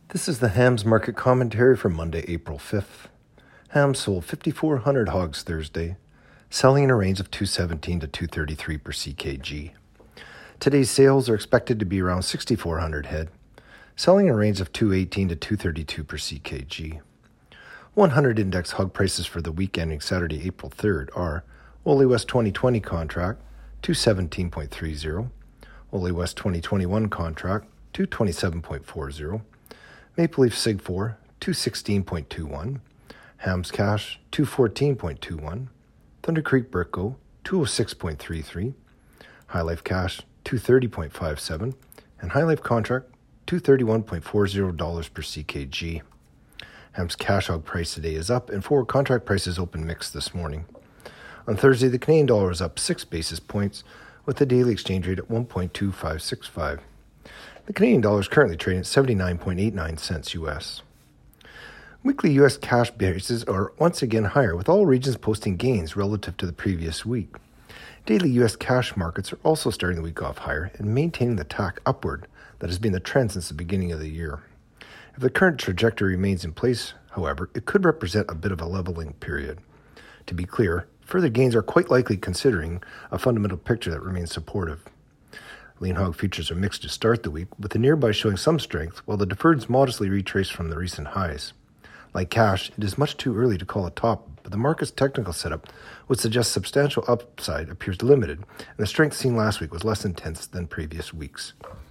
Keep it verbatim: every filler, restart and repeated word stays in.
This is the hams market commentary for Monday, April fifth. Hams sold five thousand four hundred hogs Thursday, selling in a range of two seventeen to two thirty-three per C K G. Today's sales are expected to be around six thousand four hundred head, selling in a range of two eighteen to two thirty-two per C K G. one hundred index hog prices for the week ending Saturday, April third are Ole West twenty twenty contract, two seventeen point three zero, Ole West twenty twenty-one contract, two twenty-seven point four zero, Maple Leaf Sig four, two sixteen point two one, Hams Cash, two fourteen point two one, Thunder Creek Brickgo, two oh six point three three, High Life Cash, two thirty point five seven, and High Life Contract, two thirty-one point four zero dollars per C K G. Hams Cash hog price today is up, and forward contract prices open mixed this morning. On Thursday, the Canadian dollar is up six basis points, with the daily exchange rate at one point two five six five. The Canadian dollar is currently trading at seventy-nine point eight nine cents U S. Weekly U S cash bases are once again higher, with all regions posting gains relative to the previous week. Daily U S cash markets are also starting the week off higher and maintaining the tack upward that has been the trend since the beginning of the year. If the current trajectory remains in place, however, it could represent a bit of a leveling period. To be clear, further gains are quite likely considering a fundamental picture that remains supportive. Lean hog futures are mixed to start the week, with the nearby showing some strength, while the deferreds modestly retrace from the recent highs. Like cash, it is much too early to call a top, but the market's technical setup would suggest substantial upside appears limited, and the strength seen last week was less intense than previous weeks.